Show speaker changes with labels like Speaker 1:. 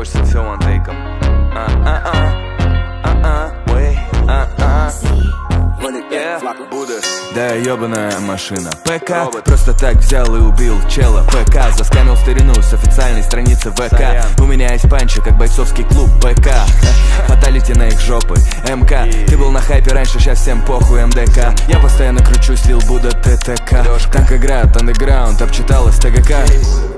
Speaker 1: хочется все вантейком. Да, ёбаная машина ПК просто так взял и убил чела. ПК заскамил старину с официальной страницы ВК. У меня есть панчи, как бойцовский клуб ПК. Фаталити на их жопы МК. Ты был на хайпе раньше, сейчас всем похуй МДК. Я постоянно кручусь, лил Будда ТТК. Танк играет андеграунд, обчиталась ТГК.